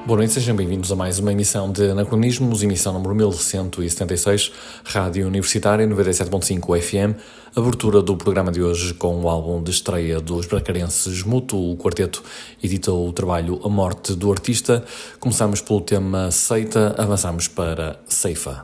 Boa noite, sejam bem-vindos a mais uma emissão de Anacronismos, emissão número 1176, Rádio Universitária 97.5 FM, abertura do programa de hoje com o álbum de estreia dos bracarenses Mútuo. O quarteto editou o trabalho A Morte do Artista. Começamos pelo tema Seita, avançamos para Ceifa.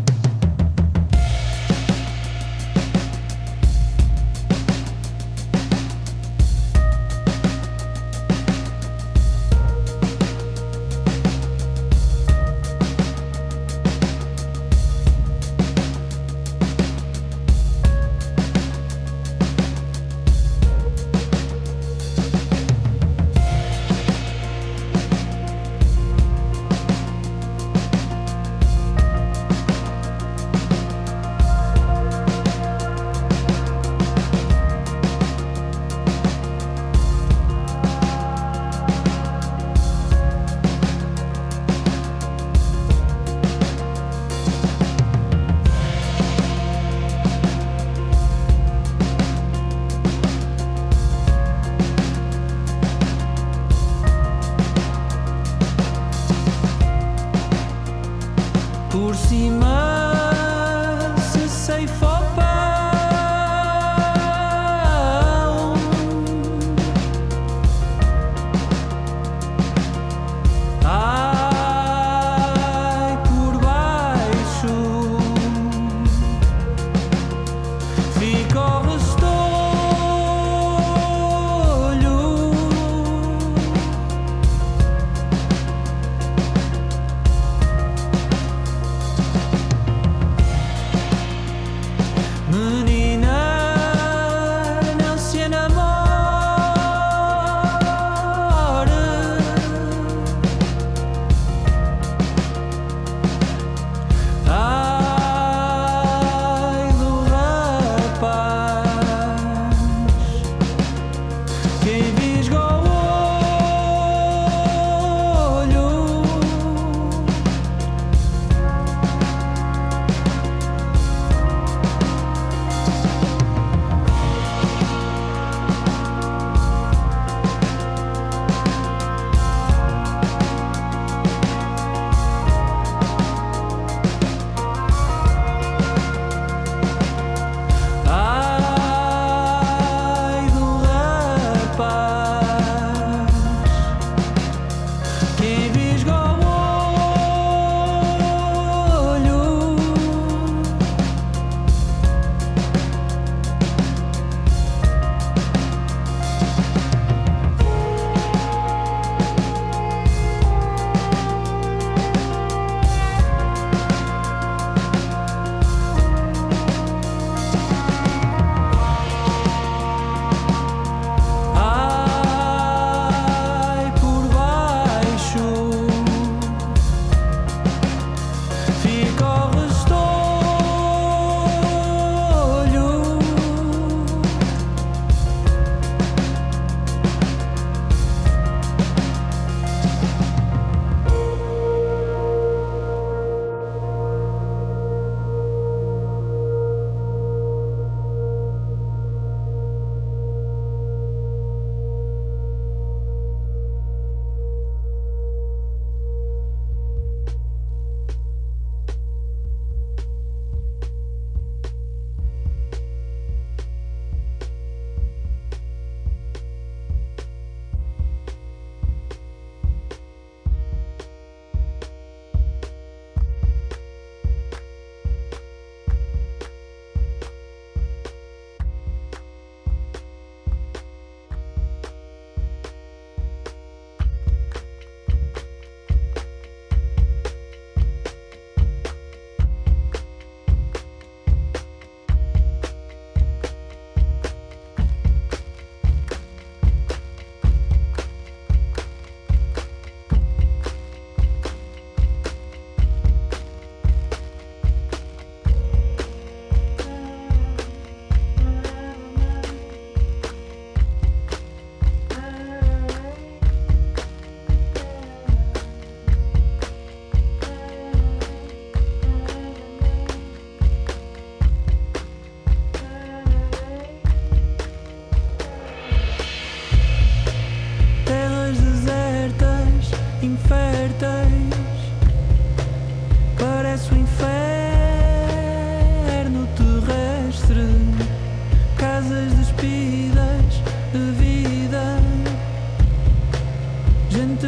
Por cima se ceifa o pão. Ai, por baixo fica o restolho. férteis. Parece o inferno terrestre, casas despidas de vida, gente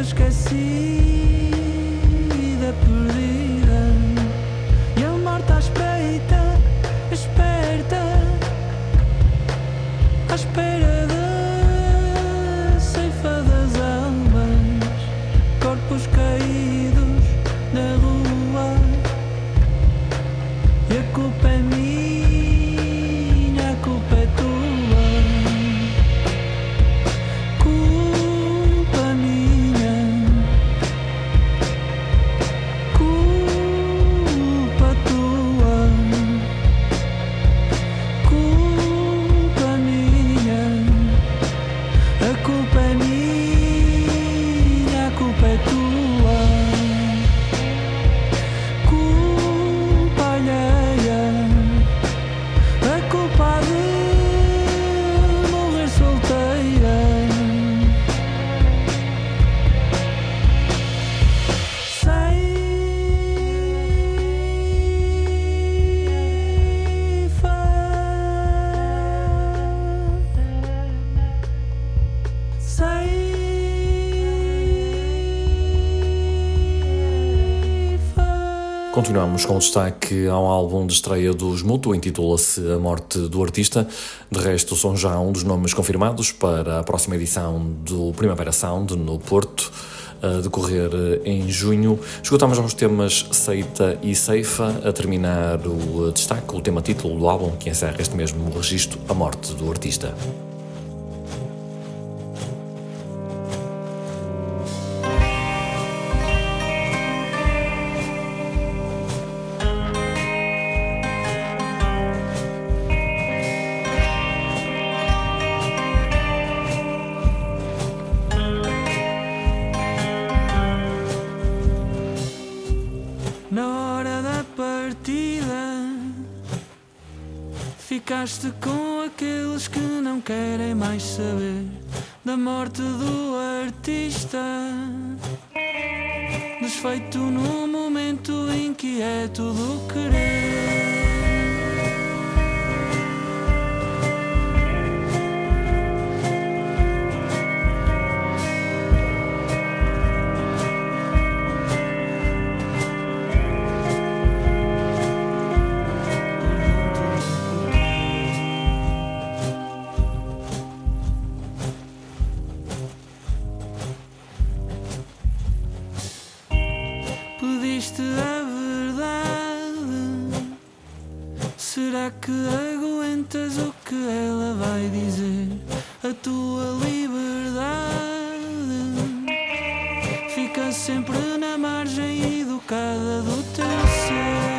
esquecida, perdida, e a morte à espreita, esperta, à espera da ceifa das almas, corpos caídos na rua, e a culpa é minha, a culpa é tua, culpa minha, culpa tua, culpa minha, a culpa é minha, a culpa é tua, culpa alheia, a culpa de morrer solteira. Continuamos com destaque ao álbum de estreia dos Mútuo, intitula-se A Morte do Artista. De resto, são já um dos nomes confirmados para a próxima edição do Primavera Sound no Porto, a decorrer em junho. Esgotamos os temas Seita e Ceifa, a terminar o destaque, o tema título do álbum, que encerra este mesmo registro, A Morte do Artista. Na hora da partida, ficaste com aqueles que não querem mais saber da morte do artista, desfeito no momento em que é tudo querer. Pediste a verdade, será que aguentas o que ela vai dizer? A tua liberdade fica sempre na margem educada do teu ser.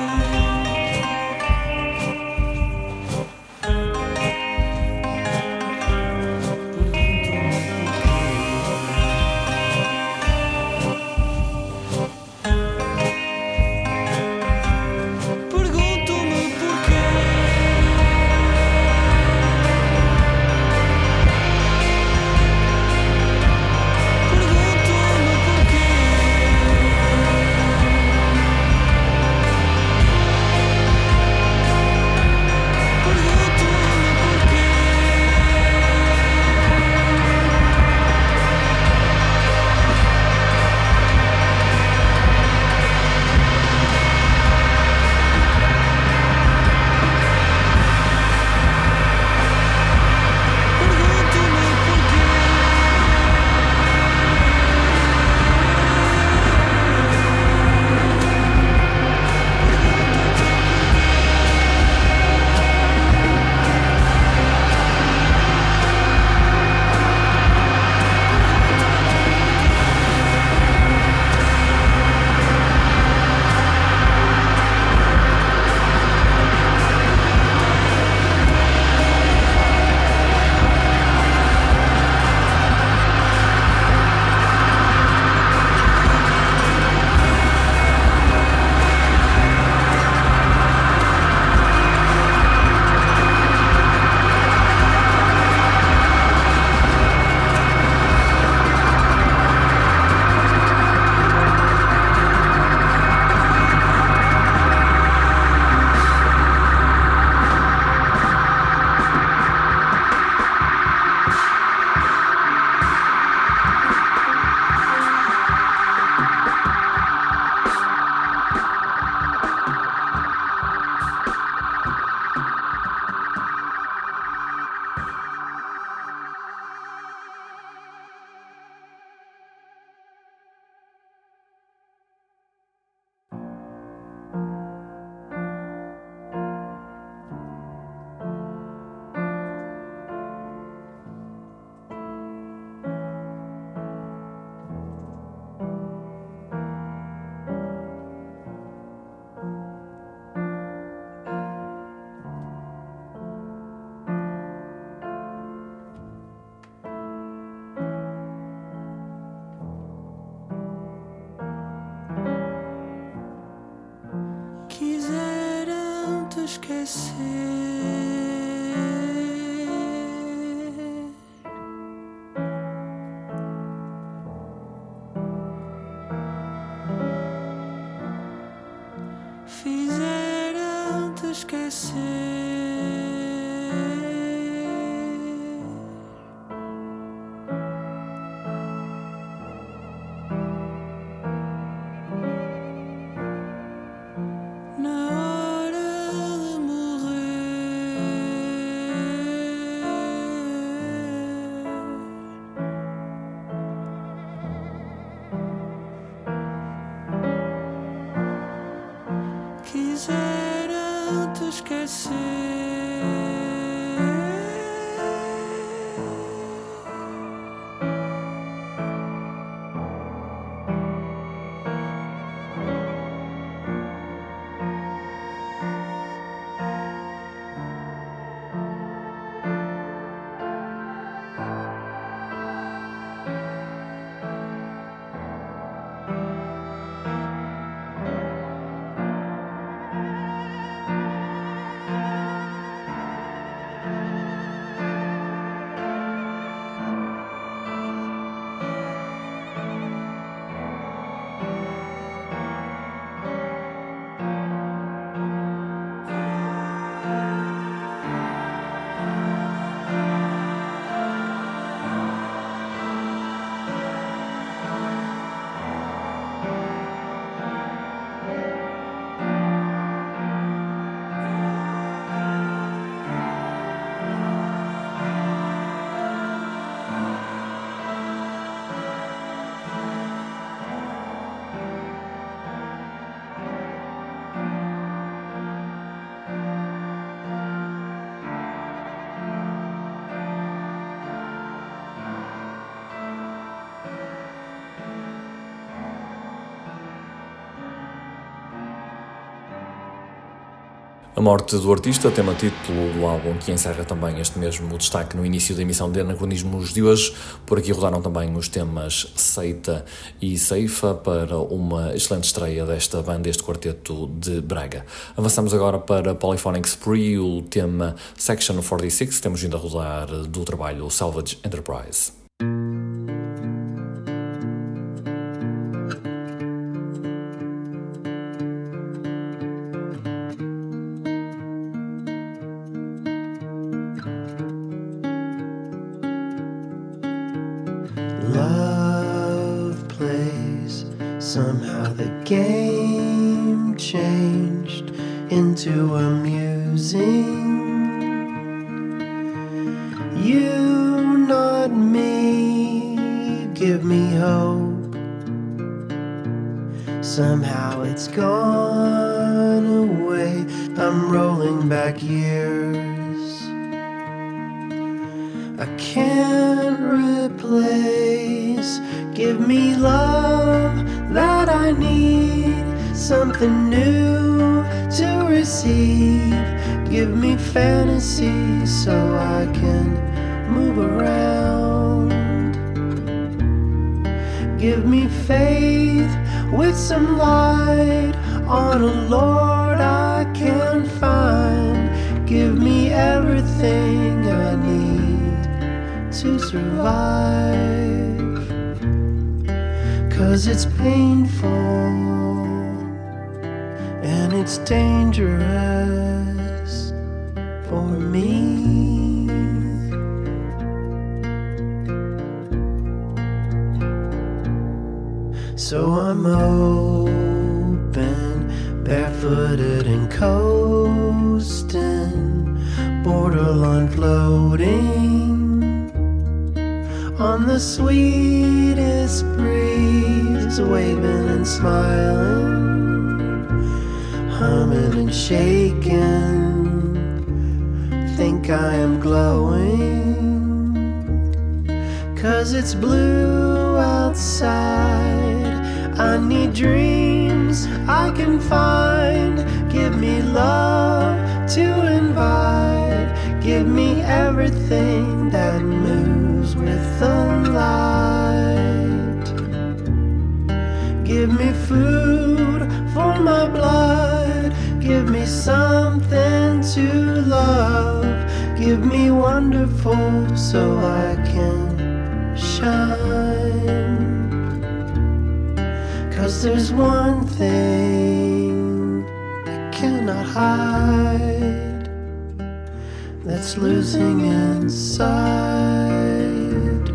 Pergunto-me porquê. esquecer. Fizeram-te esquecer. Quiseram-te esquecer. A morte do artista, tema título do álbum que encerra também este mesmo destaque no início da emissão de Anacronismos de hoje. Por aqui rodaram também os temas Seita e Ceifa para uma excelente estreia desta banda, este quarteto de Braga. Avançamos agora para Polyphonic Spree, o tema Section 46, temos vindo a rodar do trabalho Salvage Enterprise. Love plays, somehow the game changed into amusing. You, not me, give me hope. Somehow it's gone away, I'm rolling back years. I can't replace. Give me love that I need, something new to receive. Give me fantasy so I can move around. Give me faith with some light on a Lord I can find. Give me everything I need to survive. 'Cause it's painful and it's dangerous for me. So I'm open, barefooted and coasting, borderline floating on the sweetest breeze, waving and smiling, humming and shaking, think I am glowing. 'Cause it's blue outside, I need dreams I can find. Give me love to invite, give me everything that moves with the light. Give me food for my blood, Give me something to love. Give me wonderful so I can shine. 'Cause there's one thing I cannot hide that's losing inside.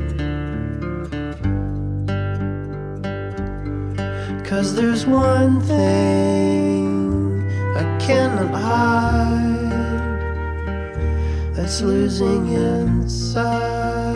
'Cause there's one thing I cannot hide that's losing inside.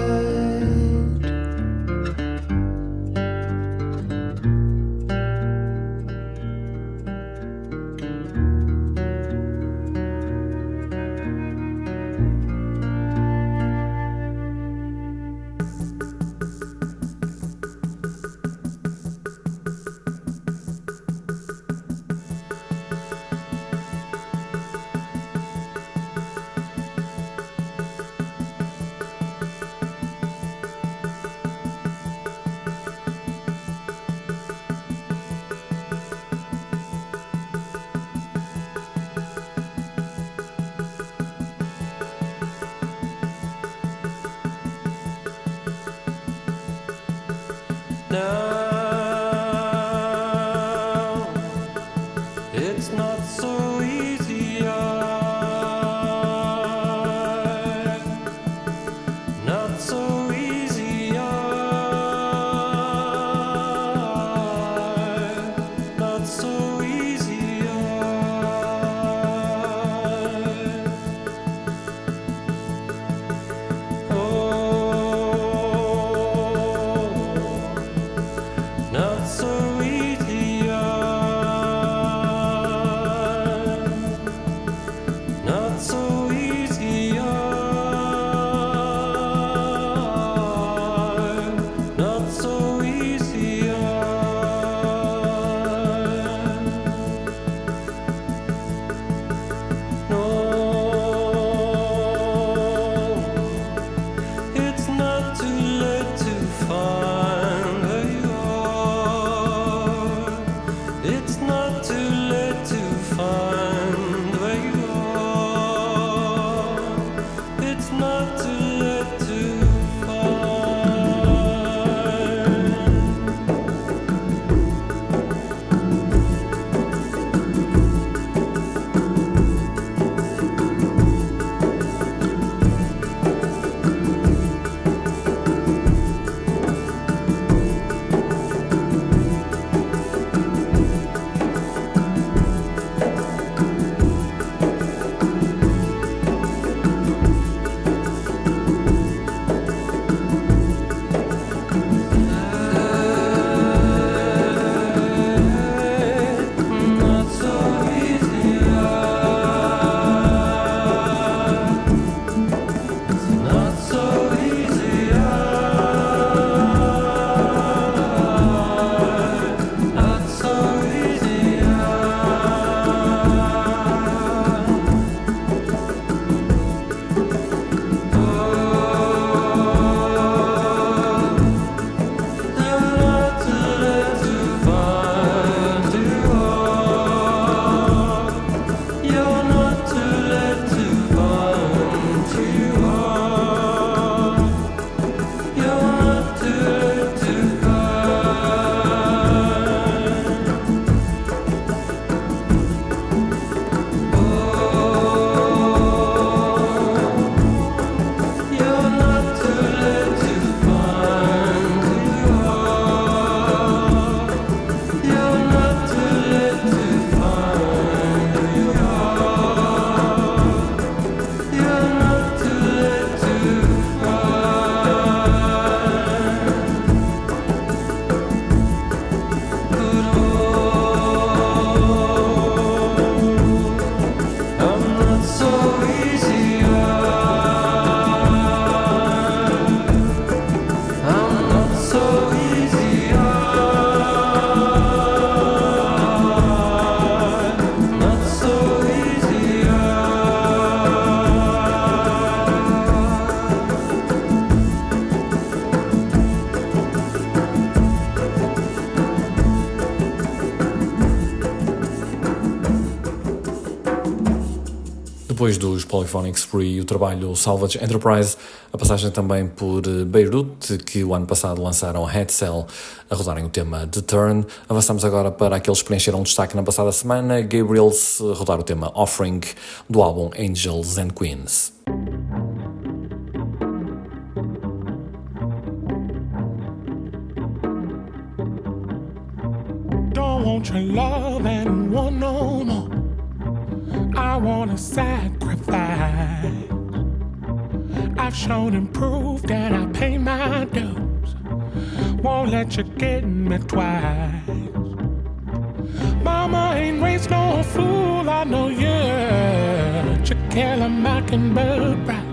Now it's not so easy, not so easy, not so easy. Oh, Depois dos Polyphonic Spree e o trabalho Salvage Enterprise, a passagem também por Beirut, que o ano passado lançaram Head Cell a rodarem o tema The Turn. Avançamos agora para aqueles que preencheram destaque na passada semana, Gabriels a rodar o tema Offering do álbum Angels and Queens. Don't want your love and want no more. I wanna sacrifice. I've shown and proved that I pay my dues. Won't let you get me twice. Mama ain't raised no fool. I know you're to kill a mockingbird right.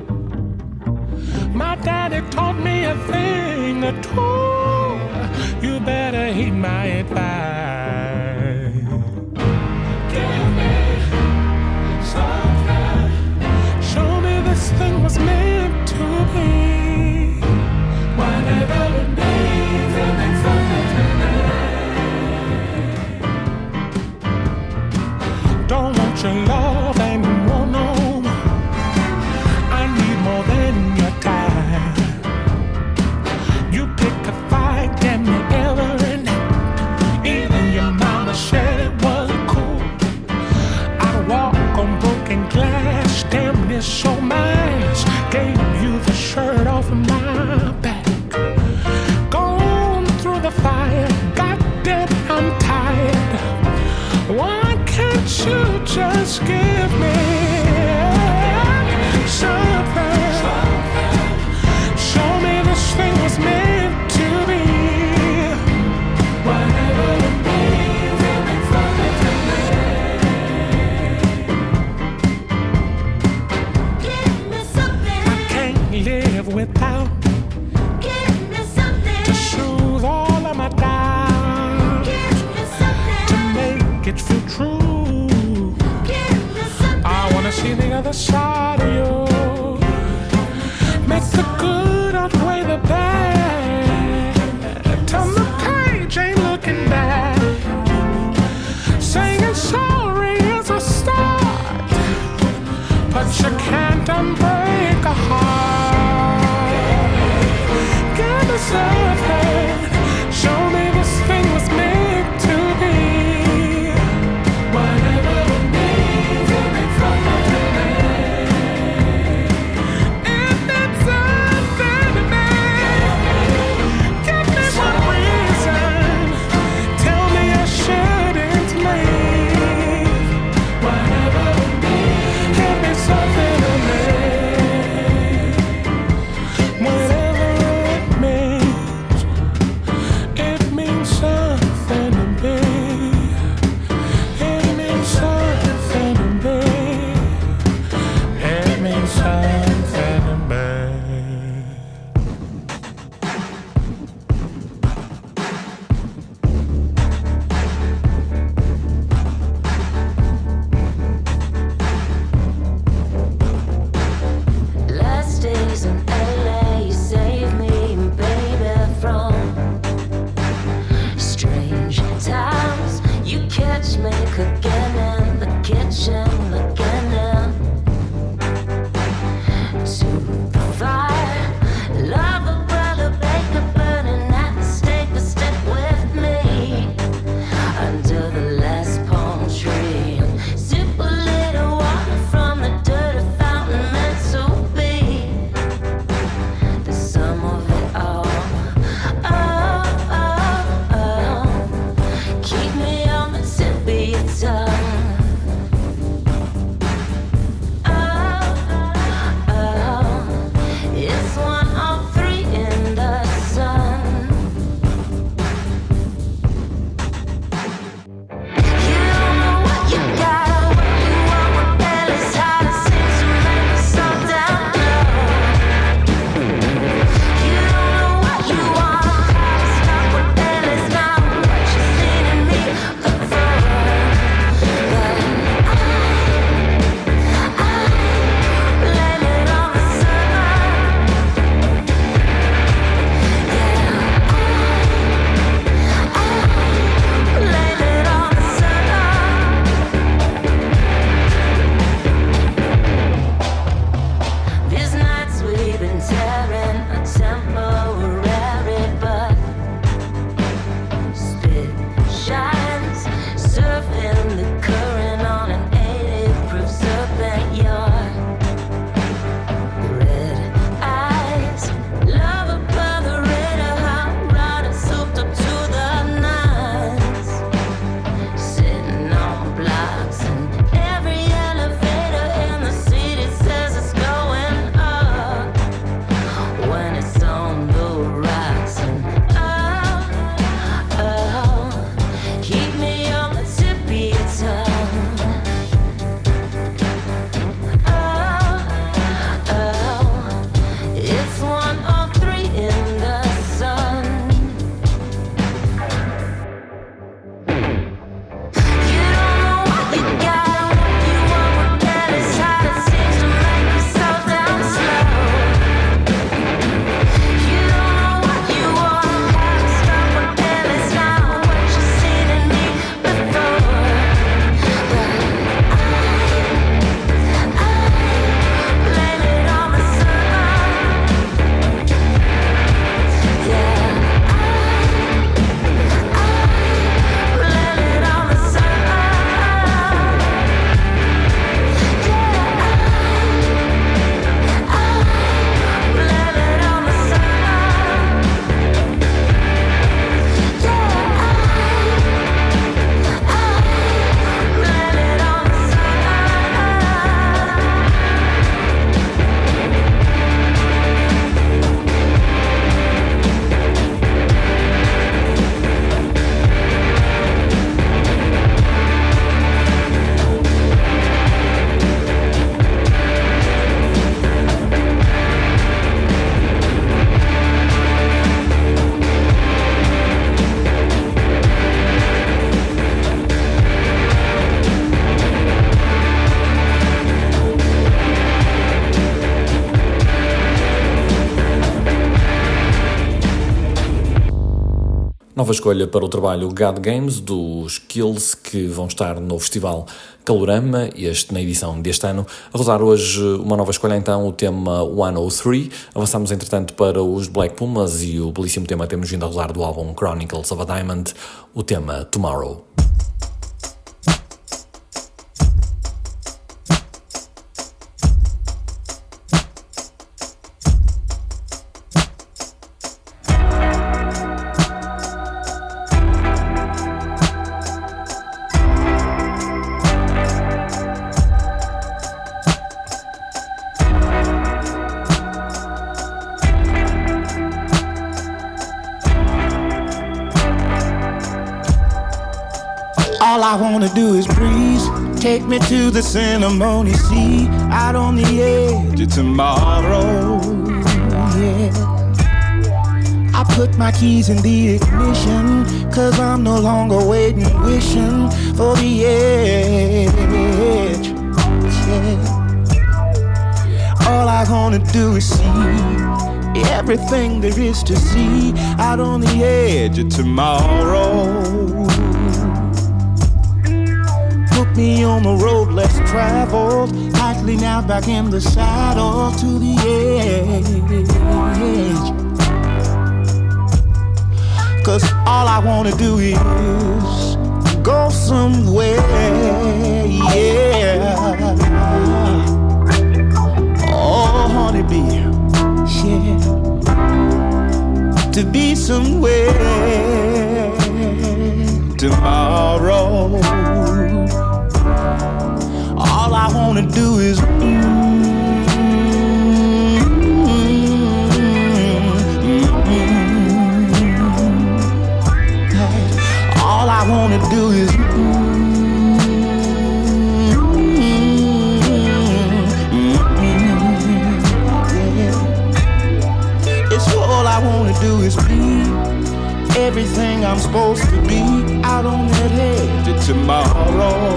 My daddy taught me a thing or two. You better heed my advice. Give me something. Show me this thing was meant to be. Whatever it means, it means something to me. Don't want your love and want no more. I need more than your time. You pick a fight, damn it, every night. Even your mama said it wasn't cool. I'd walk on broken glass, damn this so nice. Gave you the shirt off of my back. Gone through the fire, goddamn I'm tired. Why can't you just give me something? Show me this thing was meant to be. Whatever it means, it means something to me. Give me something. I can't live without. Give me something. To soothe all of my doubts. Give me something. To make it feel true. Give me something. I wanna see the other side of you. Make the good outweigh the bad. Turn the page, ain't looking back. Saying sorry is a start, but you can't unbreak a heart. Give me something. Show me this thing was meant to be. Whatever it means, it means something to me. Nova escolha para o trabalho God Games dos Kills, que vão estar no Festival Calorama, na edição deste ano. A rodar hoje uma nova escolha, então, o tema 103. Avançamos, entretanto, para os Black Pumas e o belíssimo tema que temos vindo a rodar do álbum Chronicles of a Diamond, o tema Tomorrow. All I wanna do is breeze. Take me to the ceremony, see out on the edge of tomorrow. Yeah. I put my keys in the ignition, 'cause I'm no longer waiting, wishing for the edge. Yeah. All I wanna do is see everything there is to see out on the edge of tomorrow. Put me on the road less traveled, lightly now back in the saddle to the edge. 'Cause all I wanna do is go somewhere, yeah. Oh, honeybee, yeah. To be somewhere tomorrow. All I wanna do is all I wanna do is it's all I wanna do is be everything I'm supposed to be out on that edge of tomorrow.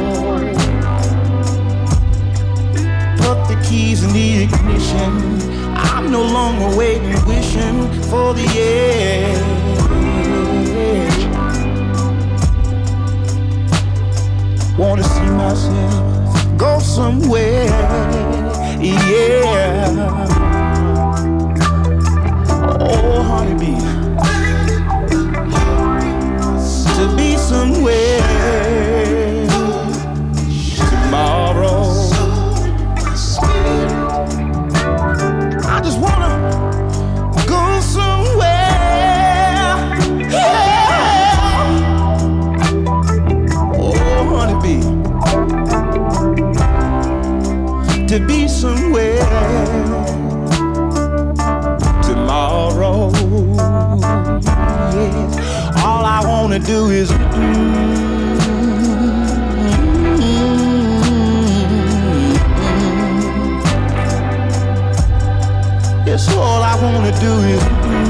Put the keys in the ignition. I'm no longer waiting, wishing for the edge. Wanna see myself go somewhere, yeah. Oh, honeybee, to be somewhere tomorrow. I just wanna go somewhere, yeah. Oh, honeybee, to be somewhere tomorrow. Yeah. All I wanna do is yes, all I wanna do is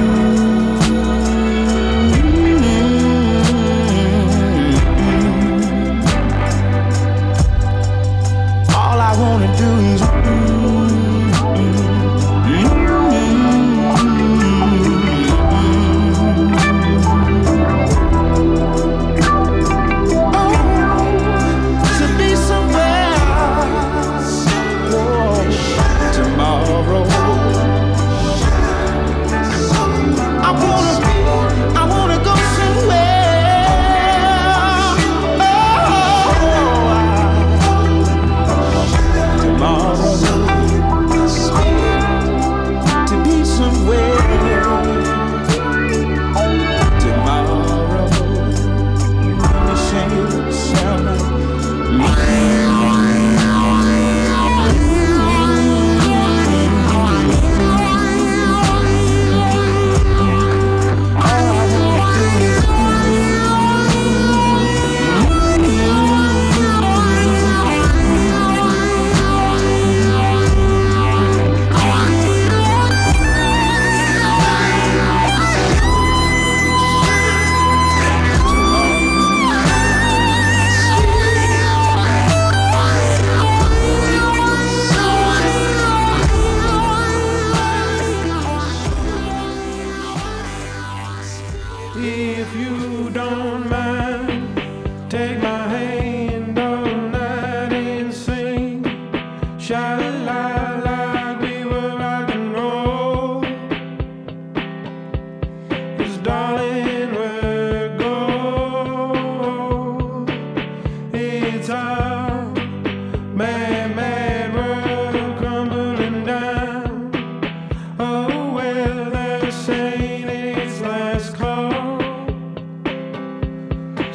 all I wanna do is I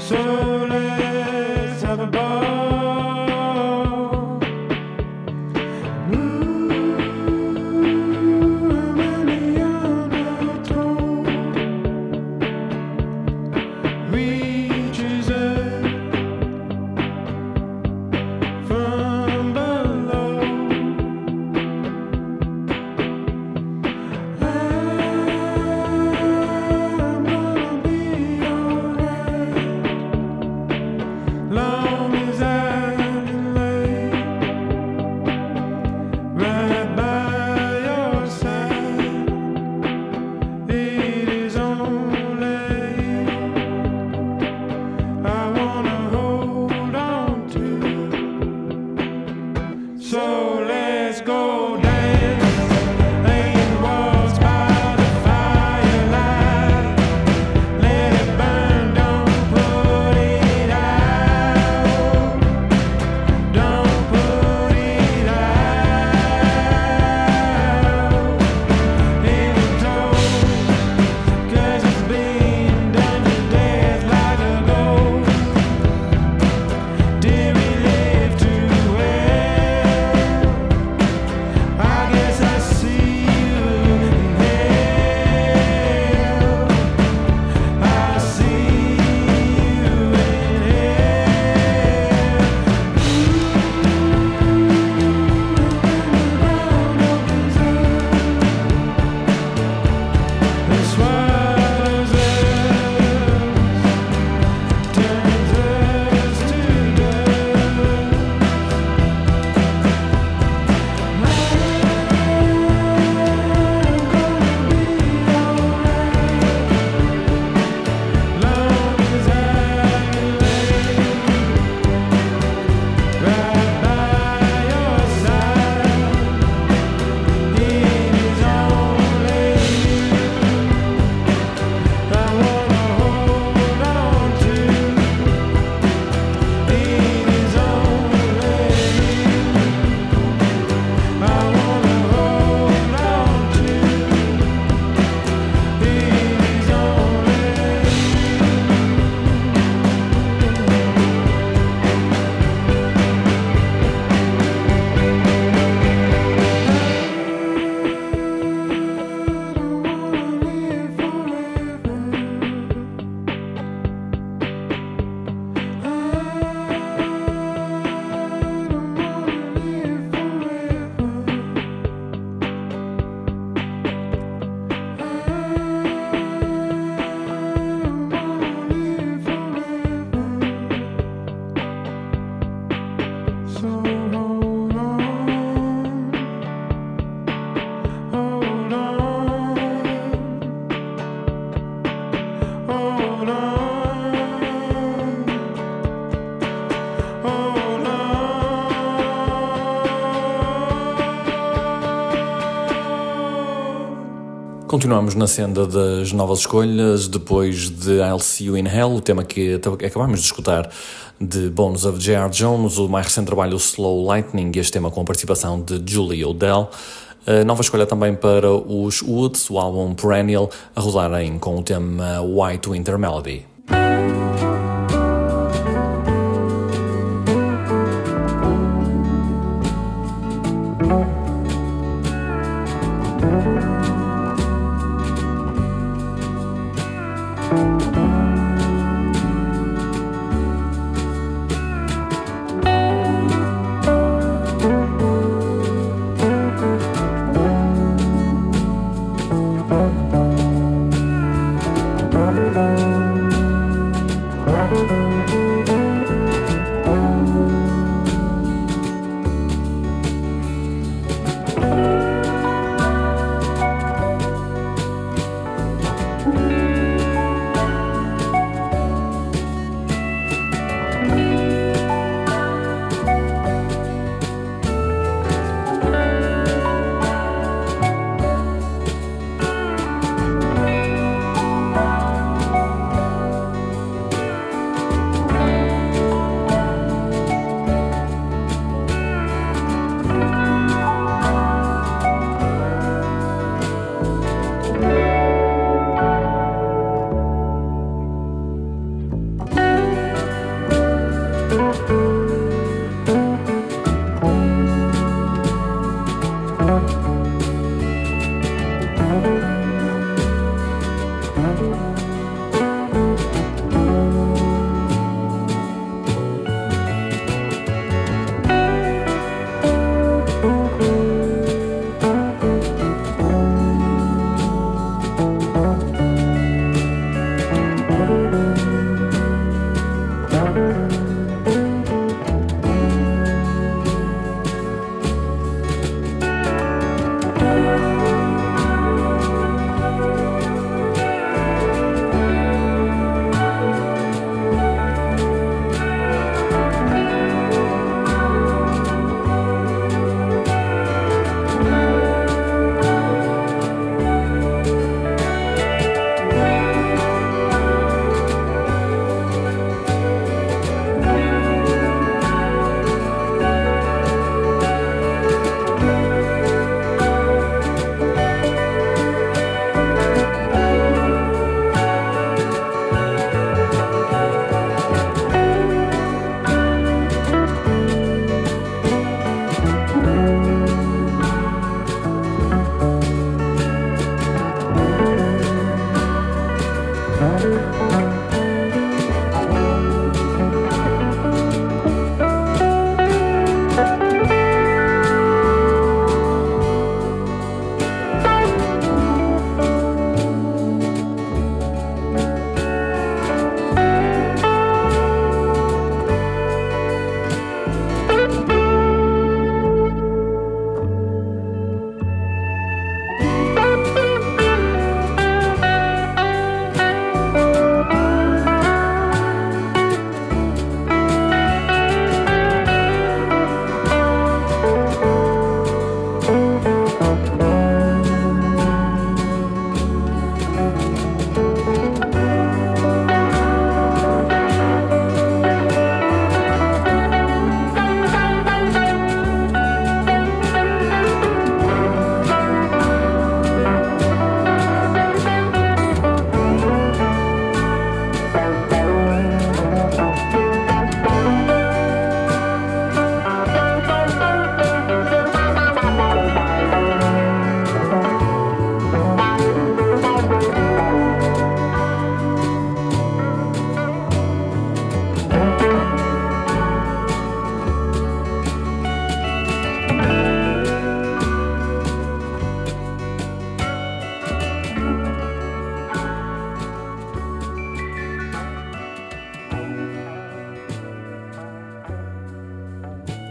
Continuamos na senda das novas escolhas, depois de I'll See You in Hell, o tema que acabámos de escutar de Bones of J.R. Jones, o mais recente trabalho Slow Lightning, este tema com a participação de Julie Odell. Nova escolha também para os Woods, o álbum Perennial, a rodarem com o tema White Winter Melody.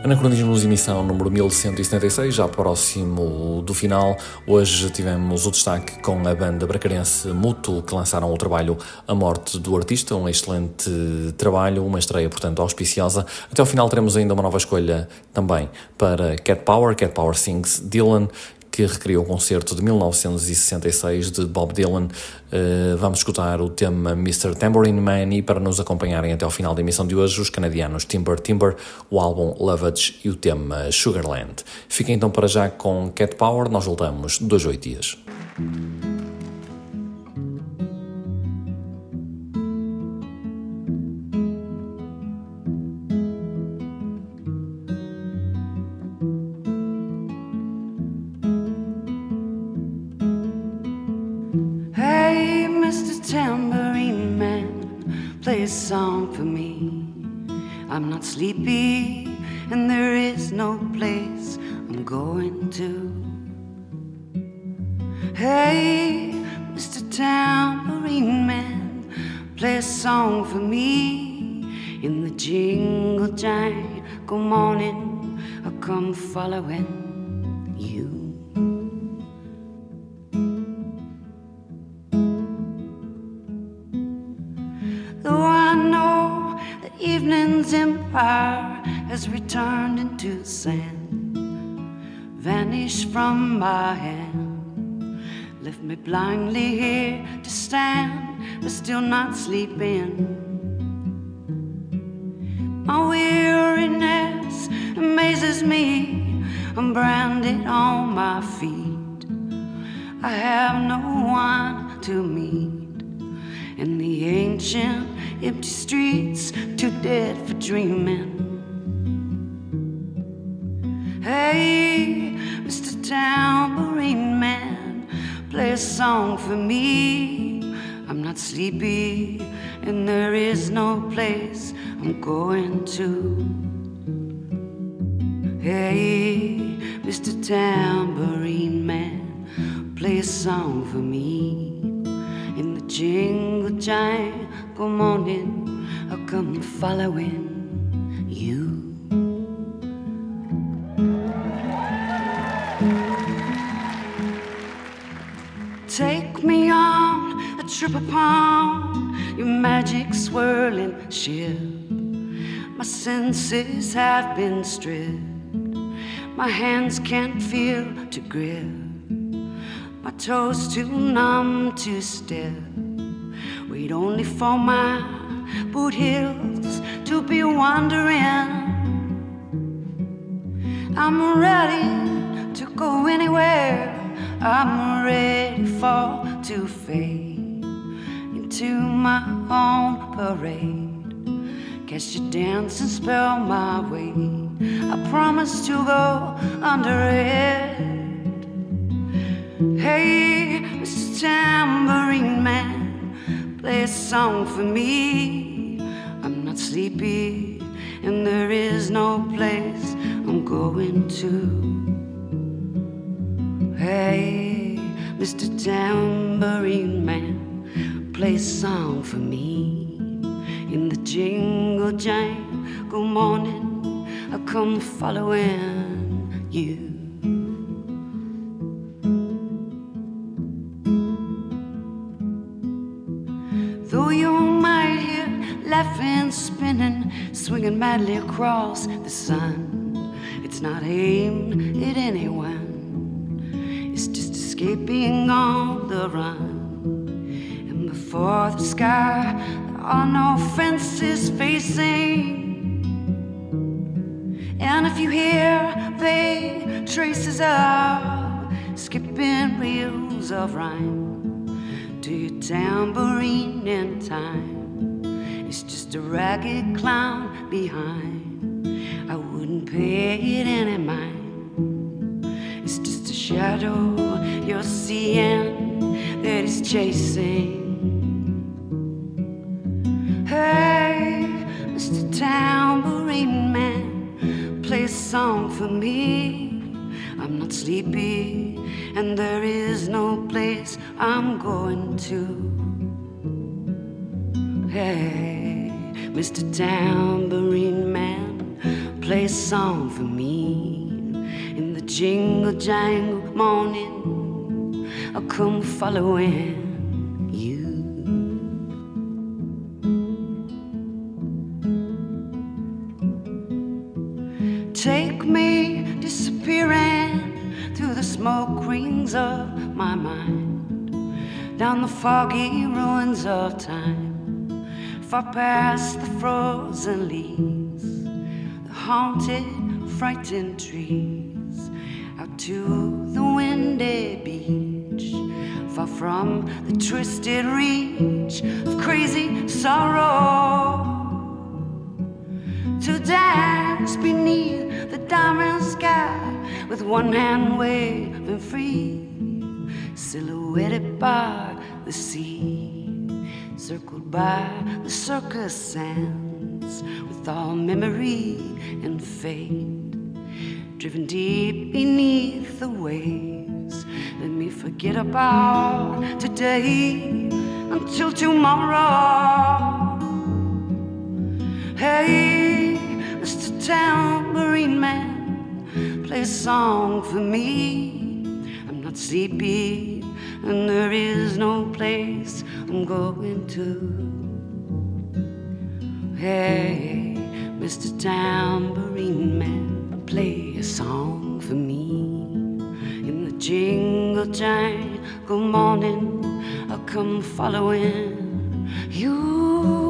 Anacronismos, emissão número 1176, já próximo do final. Hoje tivemos o destaque com a banda bracarense Muto, que lançaram o trabalho A Morte do Artista, um excelente trabalho, uma estreia, portanto, auspiciosa. Até ao final teremos ainda uma nova escolha também para Cat Power Sings Dylan, que recriou o concerto de 1966 de Bob Dylan. Vamos escutar o tema Mr. Tambourine Man, e para nos acompanharem até ao final da emissão de hoje, os canadianos Timber, o álbum Lovage e o tema Sugarland. Fiquem então para já com Cat Power, nós voltamos 2 a 8 dias. Play a song for me. I'm not sleepy and there is no place I'm going to. Hey, Mr. Tambourine Man, play a song for me. In the jingle jangle morning I'll come following you. Evening's empire has returned into sand, vanished from my hand, left me blindly here to stand, but still not sleeping. My weariness amazes me, I'm branded on my feet. I have no one to meet in the ancient empty streets, too dead for dreaming. Hey, Mr. Tambourine Man, play a song for me. I'm not sleepy and there is no place I'm going to. Hey, Mr. Tambourine Man, play a song for me. In the jingle jangle morning I'll come following you. Take me on a trip upon your magic swirling ship. My senses have been stripped, my hands can't feel to grip, my toes too numb to step. Wait only for my boot heels to be wandering. I'm ready to go anywhere, I'm ready to fade into my own parade. Catch your dancing spell my way, I promise to go under it. Hey, Mr. Tambourine Man, play a song for me. I'm not sleepy and there is no place I'm going to. Hey, Mr. Tambourine Man, play a song for me. In the jingle jangle morning I'll come following you. Though you might hear laughing, spinning, swinging madly across the sun, it's not aimed at anyone, it's just escaping on the run. And before the sky there are no fences facing, and if you hear vague traces of skipping reels of rhyme to your tambourine in time, it's just a ragged clown behind. I wouldn't pay it any mind. It's just a shadow you're seeing that is chasing. Hey, Mr. Tambourine Man, play a song for me. I'm not sleepy and there is no place I'm going to. Hey, Mr. Tambourine Man, play play a song for me. In the jingle jangle morning, I'll come following you. Take me disappearing through the smoke rings of my mind, down the foggy ruins of time, far past the frozen leaves, the haunted, frightened trees, out to the windy beach, far from the twisted reach of crazy sorrow, to dance beneath the diamond sky with one hand waving free, silhouetted by the sea, circled by the circus sands, with all memory and fate, driven deep beneath the waves. Let me forget about today until tomorrow. Hey, Mr. Tambourine Man, play a song for me. I'm not sleepy and there is no place I'm going to. Hey, Mr. Tambourine Man, play a song for me. In the jingle jangle morning, I'll come following you.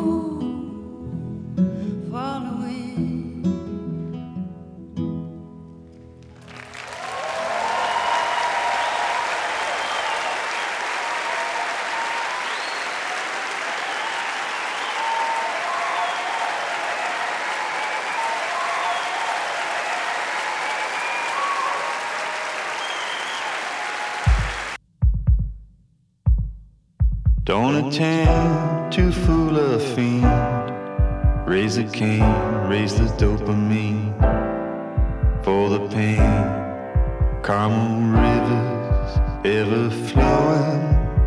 Don't attempt to fool a fiend. Raise the cane, raise the dopamine for the pain. Caramel rivers ever flowing,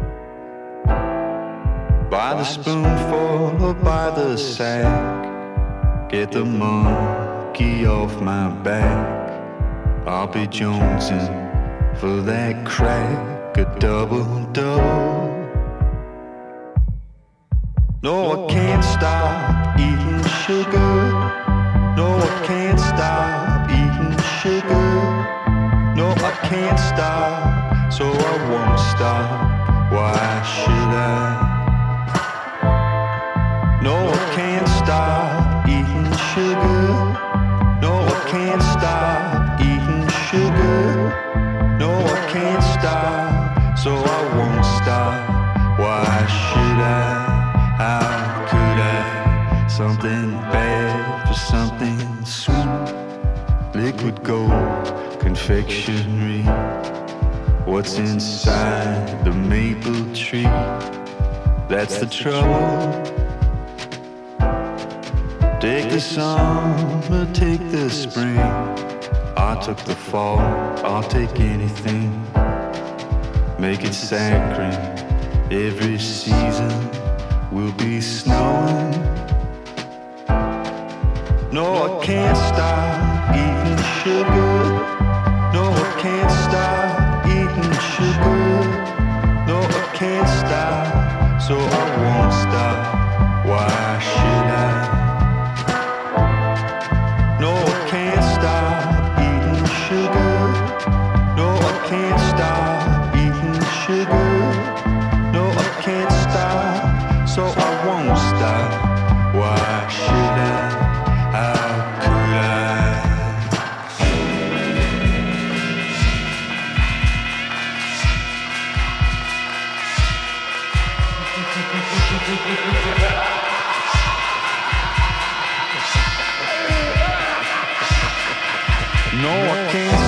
by the spoonful or by the sack. Get the monkey off my back. I'll be jonesing for that crack, a double-double. No, I can't stop eating sugar. No, I can't stop eating sugar. No, I can't stop, so I won't stop. Why should I? No, I can't stop eating sugar. No, I can't stop eating sugar. No, I can't stop, so I won't stop. Why should I? How could I? Something bad for something sweet. Liquid gold, confectionery. What's inside the maple tree? That's the trouble. Take the summer, take the spring. I took the fall, I'll take anything. Make it saccharine every season. Will be snowing. No, I can't stop eating sugar. No, I can't stop eating sugar. No, I can't stop, so I won't stop. Why should I? No, I can't stop eating sugar. No, I can't stop eating sugar. No, I can't stop, so I won't stop. Why should I? How could I? No, I can't